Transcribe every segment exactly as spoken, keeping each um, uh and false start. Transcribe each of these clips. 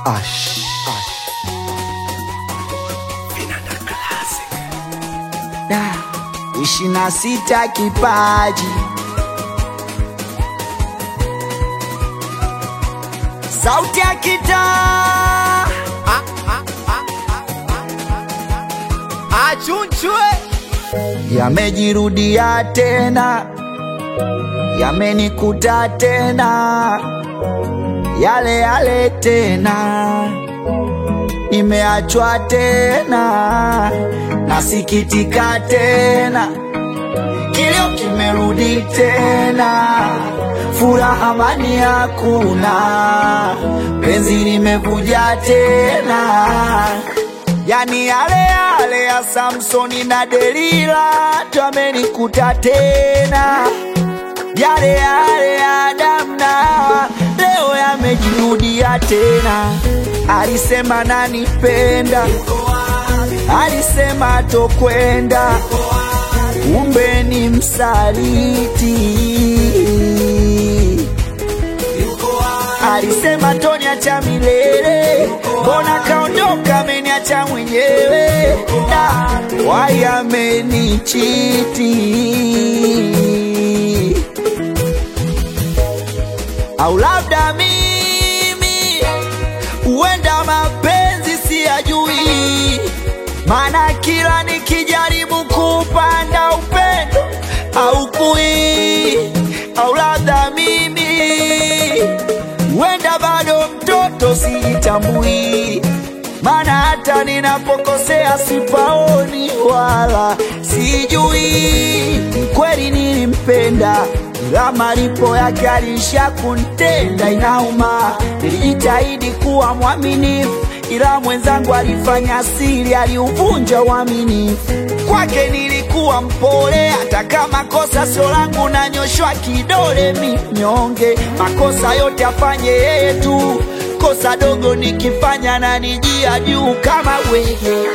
Ash. Vinanda Classic. Da, ishirini na sita kipaji. Sauti ya kitaa. Achunchwe. Yamejirudia tena, yamenikuta tena, yale yale tena, nimeachwa tena, nasikitika tena, kilio kimerudi tena, furaha amani hakuna, penzi limevuja tena. Yani yale yale ya Samsoni na Delila twamenikuta tena, yale yale ya Adam na Hawa leo yamejirudia tena. Alisema nanipenda, alisema tokwenda, kumbe ni msaliti. Alisema toniacha milele, mbona kaondoka ameniacha mwenyewe, na wai amenichiti. Au labda mimi uenda mapenzi siyajui, maana kila nikijaribu kupanda upendo au kui. Au labda mimi uenda bado mtoto sijitambui, maana hata ninapokosea sipaoni wala sijui. Kweli nilimpenda, ila malipo yake alisha kuntenda. Inauma, nilijitahidi kuwa mwaminifu, ila mwenzangu alifanya siri, aliuvunja uaminifu. Kwake nilikuwa mpole, hata kama kosa sio langu nanyoshwa kidole minyonge. Makosa yote afanye yeye tu, kosa dogo nikifanya na nijia juu kama wewe.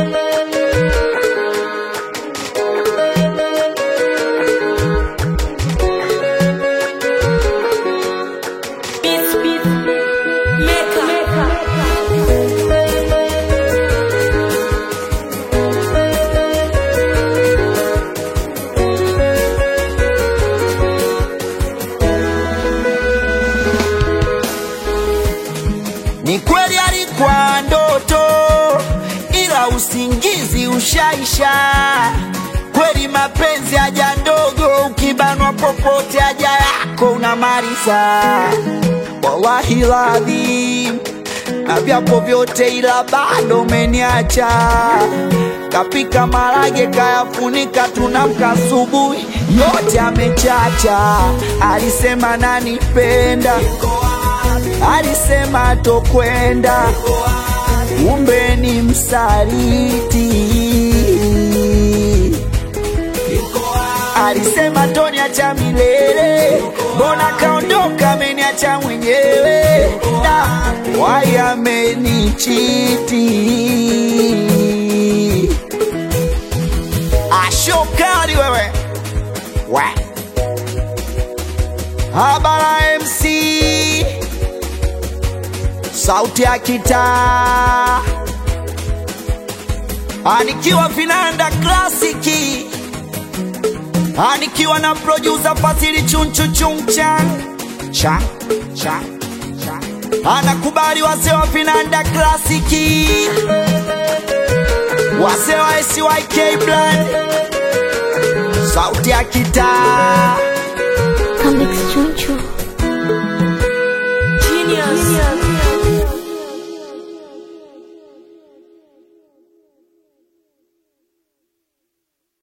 Ni kweli alikuwa ndoto, ila usingizi ushaisha. Kweli mapenzi haja ndogo, ukibanwa popote haja yako unamaliza. Wallahi ladhim, na vyapo vyote ila bado umeniacha. Kapika marage kayafunika, tunamka asubuhi yote amechacha. Alisema nanipenda, alisema tokwenda, kumbe ni msaliti. Alisema toniacha milele, mbona kaondoka ameniacha mwenyewe, na wai amenichiti. Ashokali wewe we Habara M C, sauti ya kitaa, anikiwa Vinanda Classic, anikiwa na producer Fasili Chunchu Chungchan cha cha cha, anakubali wazee wa Vinanda Classic, wazee wa S Y K Blood, sauti ya kitaa. Comics Chunchu Genius.